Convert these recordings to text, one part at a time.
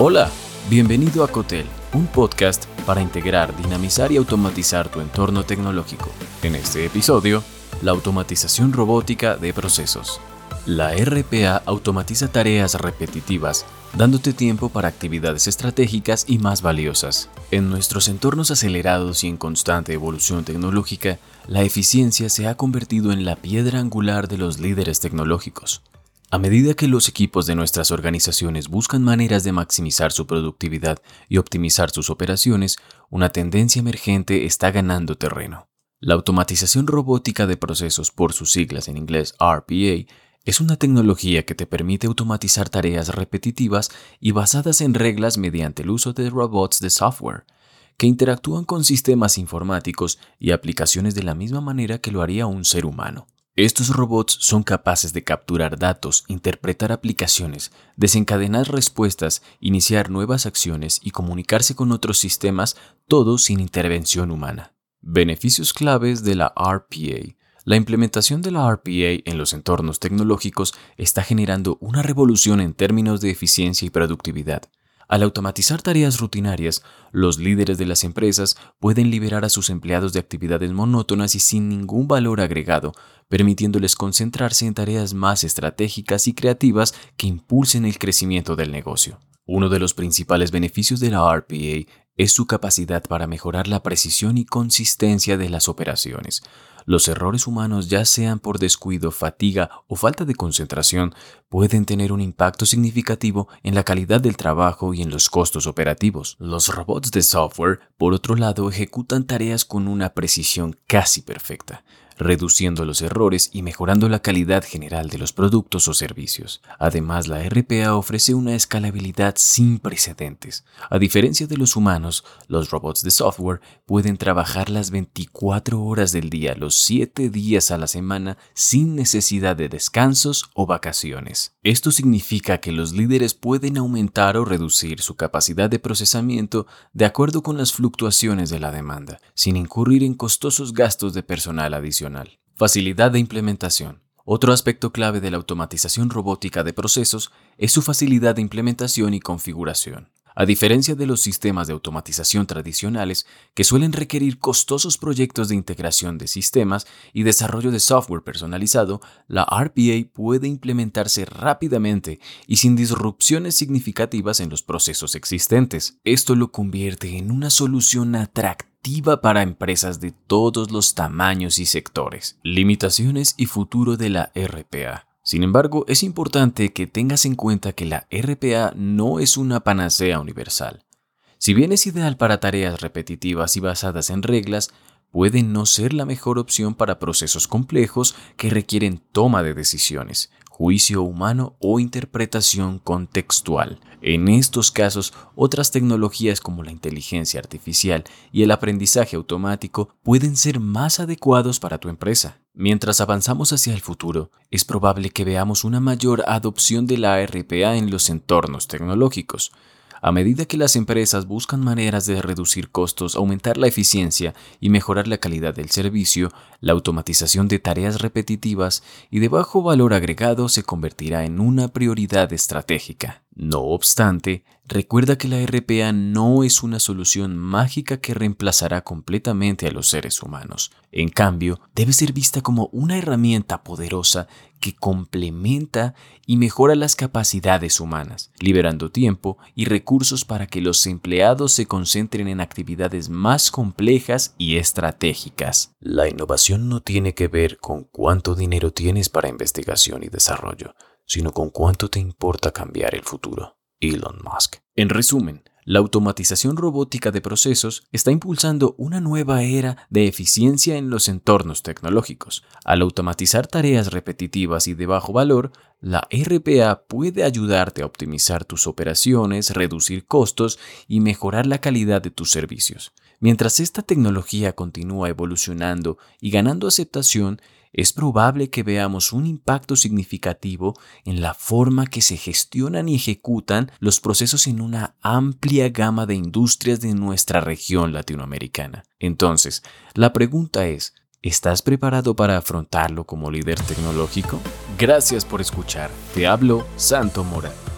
Hola, bienvenido a Cotel, un podcast para integrar, dinamizar y automatizar tu entorno tecnológico. En este episodio, la automatización robótica de procesos. La RPA automatiza tareas repetitivas, dándote tiempo para actividades estratégicas y más valiosas. En nuestros entornos acelerados y en constante evolución tecnológica, la eficiencia se ha convertido en la piedra angular de los líderes tecnológicos. A medida que los equipos de nuestras organizaciones buscan maneras de maximizar su productividad y optimizar sus operaciones, una tendencia emergente está ganando terreno. La automatización robótica de procesos, por sus siglas en inglés RPA, es una tecnología que te permite automatizar tareas repetitivas y basadas en reglas mediante el uso de robots de software, que interactúan con sistemas informáticos y aplicaciones de la misma manera que lo haría un ser humano. Estos robots son capaces de capturar datos, interpretar aplicaciones, desencadenar respuestas, iniciar nuevas acciones y comunicarse con otros sistemas, todo sin intervención humana. Beneficios claves de la RPA. La implementación de la RPA en los entornos tecnológicos está generando una revolución en términos de eficiencia y productividad. Al automatizar tareas rutinarias, los líderes de las empresas pueden liberar a sus empleados de actividades monótonas y sin ningún valor agregado, permitiéndoles concentrarse en tareas más estratégicas y creativas que impulsen el crecimiento del negocio. Uno de los principales beneficios de la RPA es su capacidad para mejorar la precisión y consistencia de las operaciones. Los errores humanos, ya sean por descuido, fatiga o falta de concentración, pueden tener un impacto significativo en la calidad del trabajo y en los costos operativos. Los robots de software, por otro lado, ejecutan tareas con una precisión casi perfecta, reduciendo los errores y mejorando la calidad general de los productos o servicios. Además, la RPA ofrece una escalabilidad sin precedentes. A diferencia de los humanos, los robots de software pueden trabajar las 24 horas del día, los 7 días a la semana, sin necesidad de descansos o vacaciones. Esto significa que los líderes pueden aumentar o reducir su capacidad de procesamiento de acuerdo con las fluctuaciones de la demanda, sin incurrir en costosos gastos de personal adicional. Facilidad de implementación. Otro aspecto clave de la automatización robótica de procesos es su facilidad de implementación y configuración. A diferencia de los sistemas de automatización tradicionales, que suelen requerir costosos proyectos de integración de sistemas y desarrollo de software personalizado, la RPA puede implementarse rápidamente y sin disrupciones significativas en los procesos existentes. Esto lo convierte en una solución atractiva para empresas de todos los tamaños y sectores. Limitaciones y futuro de la RPA. Sin embargo, es importante que tengas en cuenta que la RPA no es una panacea universal. Si bien es ideal para tareas repetitivas y basadas en reglas, puede no ser la mejor opción para procesos complejos que requieren toma de decisiones, juicio humano o interpretación contextual. En estos casos, otras tecnologías como la inteligencia artificial y el aprendizaje automático pueden ser más adecuados para tu empresa. Mientras avanzamos hacia el futuro, es probable que veamos una mayor adopción de la RPA en los entornos tecnológicos. A medida que las empresas buscan maneras de reducir costos, aumentar la eficiencia y mejorar la calidad del servicio, la automatización de tareas repetitivas y de bajo valor agregado se convertirá en una prioridad estratégica. No obstante, recuerda que la RPA no es una solución mágica que reemplazará completamente a los seres humanos. En cambio, debe ser vista como una herramienta poderosa que complementa y mejora las capacidades humanas, liberando tiempo y recursos para que los empleados se concentren en actividades más complejas y estratégicas. La innovación no tiene que ver con cuánto dinero tienes para investigación y desarrollo, sino con cuánto te importa cambiar el futuro. Elon Musk. En resumen, la automatización robótica de procesos está impulsando una nueva era de eficiencia en los entornos tecnológicos. Al automatizar tareas repetitivas y de bajo valor, la RPA puede ayudarte a optimizar tus operaciones, reducir costos y mejorar la calidad de tus servicios. Mientras esta tecnología continúa evolucionando y ganando aceptación, es probable que veamos un impacto significativo en la forma que se gestionan y ejecutan los procesos en una amplia gama de industrias de nuestra región latinoamericana. Entonces, la pregunta es, ¿estás preparado para afrontarlo como líder tecnológico? Gracias por escuchar. Te hablo Santo Mora.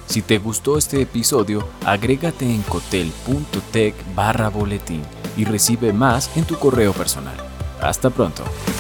Si te gustó este episodio, agrégate en cotel.tech/boletín y recibe más en tu correo personal. Hasta pronto.